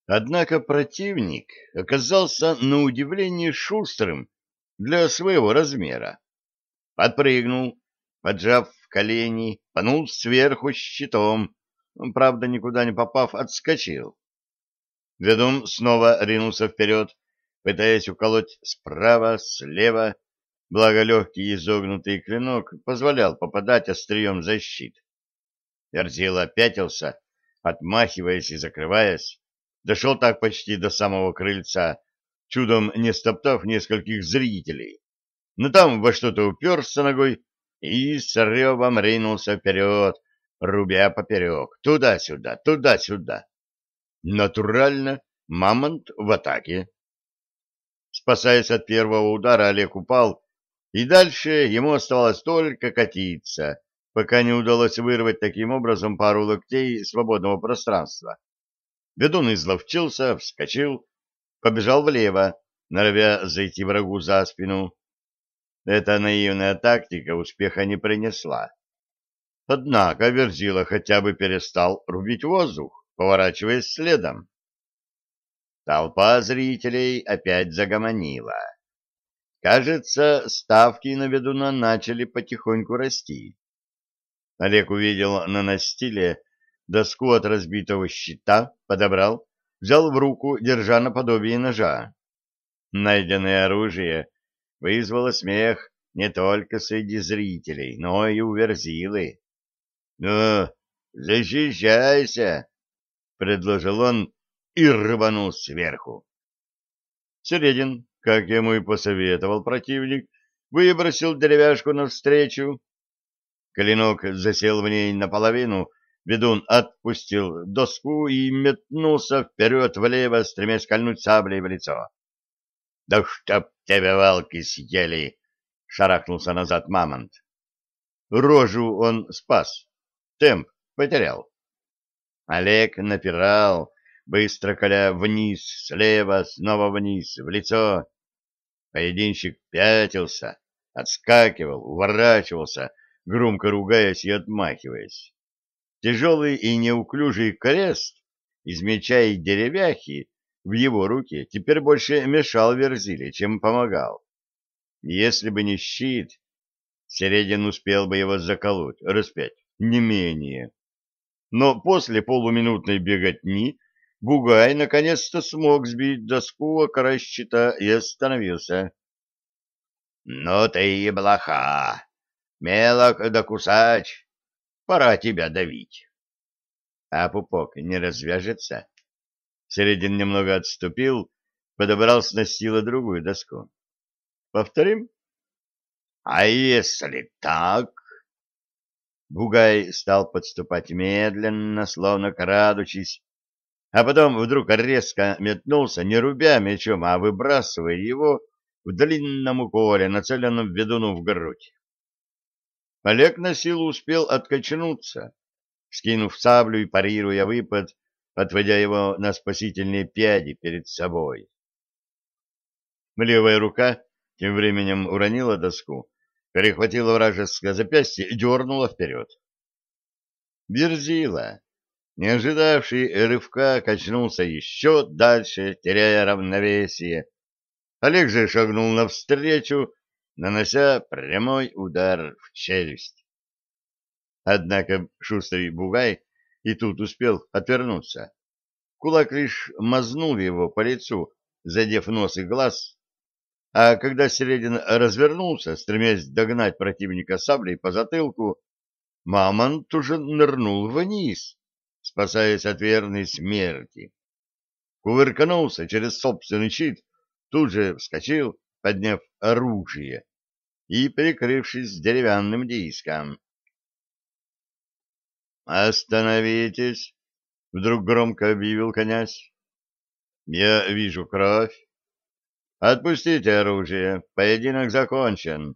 Однако противник оказался на удивление шустрым для своего размера. Подпрыгнул, поджав колени, пнул сверху щитом, правда, никуда не попав, отскочил. Ведун снова ринулся вперед, пытаясь уколоть справа, слева, благо легкий изогнутый клинок позволял попадать острием за щит. Верзила пятился, отмахиваясь и закрываясь, дошел так почти до самого крыльца, чудом не стоптав нескольких зрителей. Но там во что-то уперся ногой и с ревом ринулся вперед, рубя поперек, туда-сюда, туда-сюда. Натурально, мамонт в атаке. Спасаясь от первого удара, Олег упал, и дальше ему оставалось только катиться, пока не удалось вырвать таким образом пару локтей свободного пространства. Ведун изловчился, вскочил, побежал влево, норовя зайти врагу за спину. Эта наивная тактика успеха не принесла. Однако Верзила хотя бы перестал рубить воздух, поворачиваясь следом. Толпа зрителей опять загомонила. Кажется, ставки на ведуна начали потихоньку расти. Олег увидел на настиле доску от разбитого щита, подобрал, взял в руку, держа наподобие ножа. Найденное оружие вызвало смех не только среди зрителей, но и у Верзилы. — Ну, защищайся! — предложил он и рванул сверху. Середин, как ему и посоветовал противник, выбросил деревяшку навстречу. Клинок засел в ней наполовину, ведун отпустил доску и метнулся вперед-влево, стремясь кольнуть саблей в лицо. — Да чтоб тебе волки съели! — шарахнулся назад мамонт. Рожу он спас, темп потерял. Олег напирал, быстро коля вниз, слева, снова вниз, в лицо. Поединщик пятился, отскакивал, уворачивался, громко ругаясь и отмахиваясь. Тяжелый и неуклюжий крест из меча и деревяхи в его руке теперь больше мешал Верзиле, чем помогал. Если бы не щит, Середин успел бы его заколоть, распять, не менее. Но после полуминутной беготни Бугай наконец-то смог сбить доску о край щита и остановился. — Ну ты и блоха! Мелок да кусач! Пора тебя давить. А пупок не развяжется? Середин немного отступил, подобрал с настила другую доску. — Повторим? — А если так? Бугай стал подступать медленно, словно крадучись, а потом вдруг резко метнулся, не рубя мечом, а выбрасывая его в длинном уколе, нацеленном ведуну в грудь. Олег на силу успел откачнуться, скинув саблю и парируя выпад, отводя его на спасительные пяди перед собой. Левая рука тем временем уронила доску, перехватила вражеское запястье и дернула вперед. Верзила, не ожидавший рывка, качнулся еще дальше, теряя равновесие. Олег же шагнул навстречу, нанося прямой удар в челюсть. Однако шустрый бугай и тут успел отвернуться. Кулак лишь мазнул его по лицу, задев нос и глаз, а когда Середин развернулся, стремясь догнать противника саблей по затылку, мамонт уже нырнул вниз, спасаясь от верной смерти. Кувырканулся через собственный щит, тут же вскочил, подняв оружие и прикрывшись деревянным диском. «Остановитесь!» — вдруг громко объявил князь. «Я вижу кровь. Отпустите оружие, поединок закончен».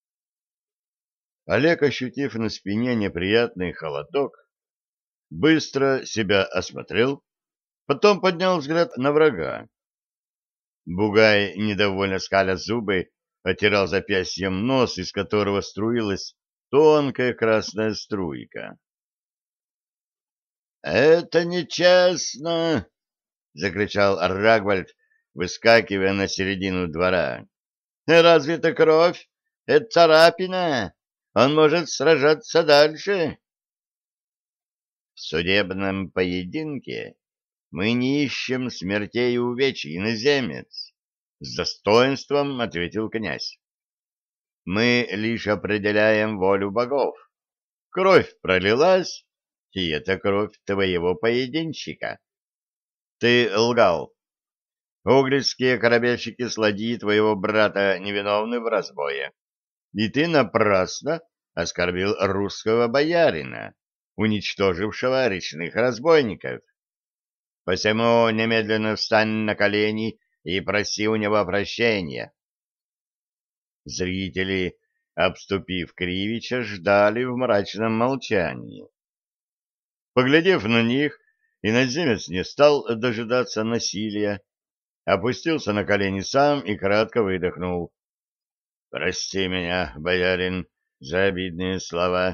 Олег, ощутив на спине неприятный холодок, быстро себя осмотрел, потом поднял взгляд на врага. Бугай, недовольно скаля зубы, отирал запястьем нос, из которого струилась тонкая красная струйка. — Это нечестно! — закричал Рагвальд, выскакивая на середину двора. «Разве это кровь? Это царапина. Он может сражаться дальше». «В судебном поединке мы не ищем смертей и увечий, иноземец», — с достоинством ответил князь. «Мы лишь определяем волю богов. Кровь пролилась, и это кровь твоего поединщика. Ты лгал. Углицкие корабельщики с ладьи твоего брата невиновны в разбое, и ты напрасно оскорбил русского боярина, уничтожившего речных разбойников. Посему немедленно встань на колени и проси у него прощения». Зрители, обступив Кривича, ждали в мрачном молчании. Поглядев на них, иноземец не стал дожидаться насилия, опустился на колени сам и кратко выдохнул. «Прости меня, боярин, за обидные слова.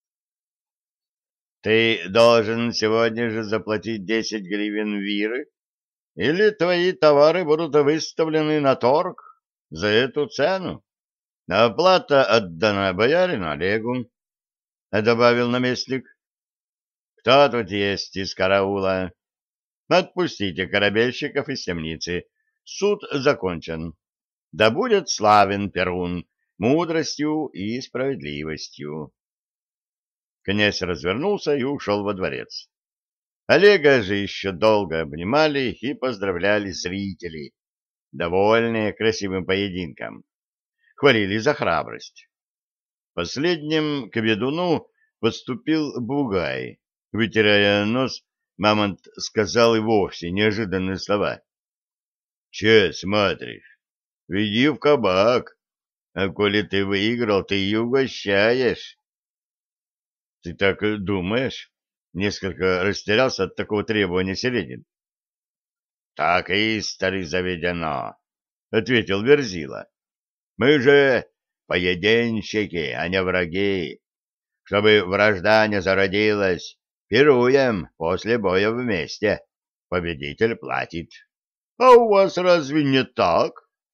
Ты должен сегодня же заплатить 10 гривен виры, или твои товары будут выставлены на торг за эту цену. Оплата отдана боярину Олегу», — добавил наместник. «Кто тут есть из караула? Отпустите корабельщиков из темницы. Суд закончен. Да будет славен Перун мудростью и справедливостью». Князь развернулся и ушел во дворец. Олега же еще долго обнимали и поздравляли зрители, довольные красивым поединком. Хвалили за храбрость. Последним к ведуну подступил Бугай. Вытирая нос, Мамонт сказал и вовсе неожиданные слова. — Че смотришь? Веди в кабак, а коли ты выиграл, ты и угощаешь. — Ты так думаешь? Несколько растерялся от такого требования Селедин. — Так и истори заведено, — ответил Верзила. — Мы же поединщики, а не враги. Чтобы вражда не зародилась, пируем после боя вместе. Победитель платит. А у вас разве не так?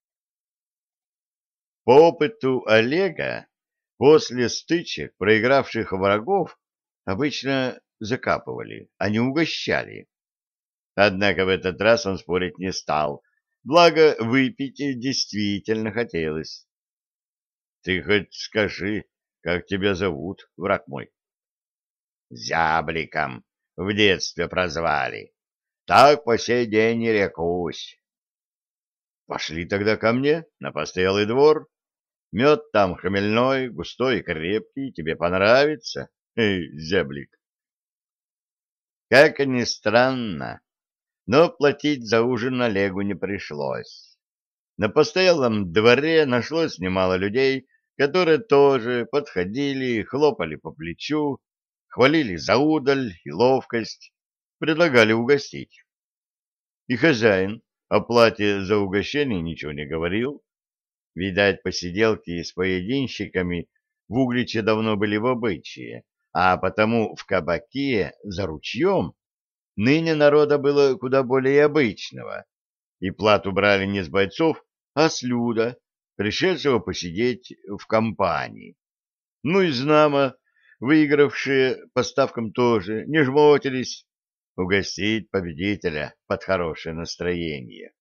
По опыту Олега, после стычек проигравших врагов обычно закапывали, а не угощали. Однако в этот раз он спорить не стал, благо выпить действительно хотелось. — Ты хоть скажи, как тебя зовут, враг мой? — Зябликом в детстве прозвали. Так по сей день и рекусь. — Пошли тогда ко мне на постоялый двор. Мед там хмельной, густой и крепкий, тебе понравится, зяблик. Как ни странно, но платить за ужин Олегу не пришлось. На постоялом дворе нашлось немало людей, которые тоже подходили, хлопали по плечу, хвалили за удаль и ловкость, предлагали угостить. И хозяин о плате за угощение ничего не говорил. Видать, посиделки с поединщиками в Угличе давно были в обычае, а потому в кабаке за ручьем ныне народа было куда более обычного, и плату брали не с бойцов, а с люда, пришедшего посидеть в компании. Ну и знамо, выигравшие по ставкам тоже не жмотились угостить победителя под хорошее настроение.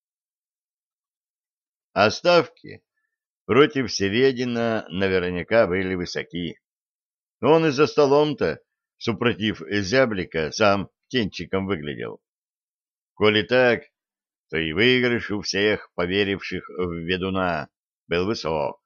А ставки против Середина наверняка были высоки. Он и за столом-то, супротив зяблика, сам птенчиком выглядел. Коли так, то и выигрыш у всех поверивших в ведуна был высок.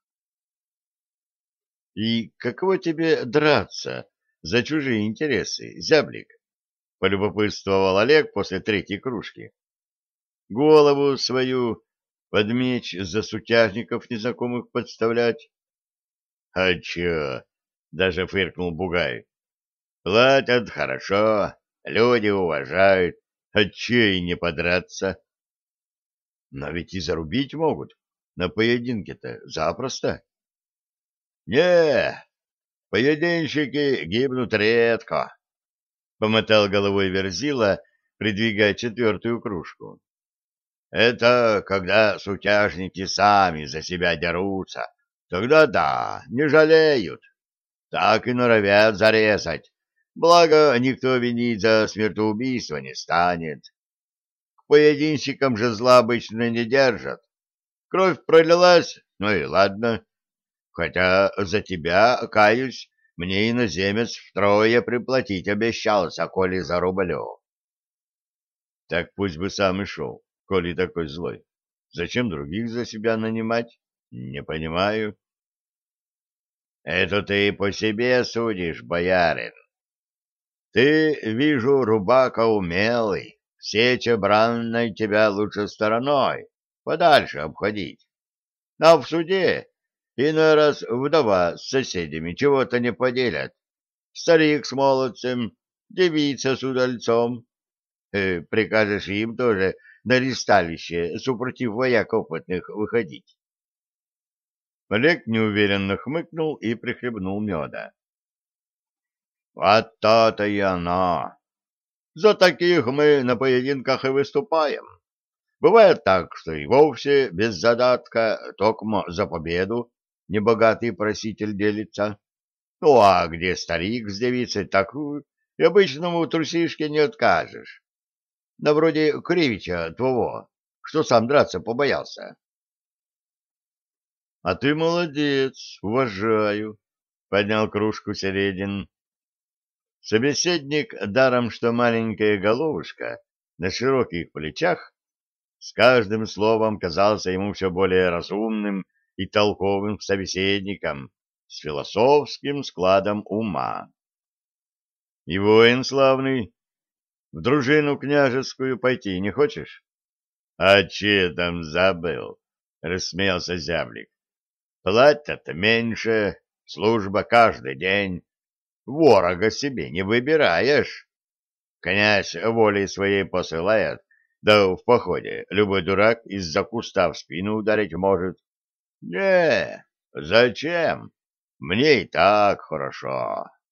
— И каково тебе драться за чужие интересы, зяблик? — полюбопытствовал Олег после третьей кружки. — Голову свою под меч за сутяжников незнакомых подставлять? — А чё? — даже фыркнул Бугай. — Платят хорошо, люди уважают, а чё и не подраться? — Но ведь и зарубить могут. На поединке-то запросто. — Не, поединщики гибнут редко, — помотал головой Верзила, придвигая четвертую кружку. Это когда сутяжники сами за себя дерутся. Тогда да, не жалеют. Так и норовят зарезать. Благо, никто винить за смертоубийство не станет. К поединщикам же зла обычно не держат. Кровь пролилась, ну и ладно. Хотя за тебя, каюсь, мне иноземец втрое приплатить обещался, коли зарублю. Так пусть бы сам и шел, коли такой злой. Зачем других за себя нанимать? Не понимаю. Это ты по себе судишь, боярин. Ты, вижу, рубака умелый, сеча бранной тебя лучше стороной, подальше обходить. А в суде иной раз вдова с соседями чего-то не поделят. Старик с молодцем, девица с удальцом. Прикажешь им тоже на ристалище супротив вояк опытных выходить. Олег неуверенно хмыкнул и прихлебнул меда. Вот то-то и оно. За таких мы на поединках и выступаем. Бывает так, что и вовсе без задатка, токмо за победу небогатый проситель делится. Ну, а где старик с девицей, так и обычному трусишке не откажешь. На вроде Кривича твоего, что сам драться побоялся. — А ты молодец, уважаю, — поднял кружку Середин. Собеседник, даром что маленькая головушка на широких плечах, с каждым словом казался ему все более разумным и толковым собеседником с философским складом ума. — И воин славный. В дружину княжескую пойти не хочешь? — А че там забыл? — рассмеялся зяблик. — Платят меньше, служба каждый день. Ворога себе не выбираешь. Князь волей своей посылает, да в походе любой дурак из-за куста в спину ударить может. Не, зачем? Мне и так хорошо.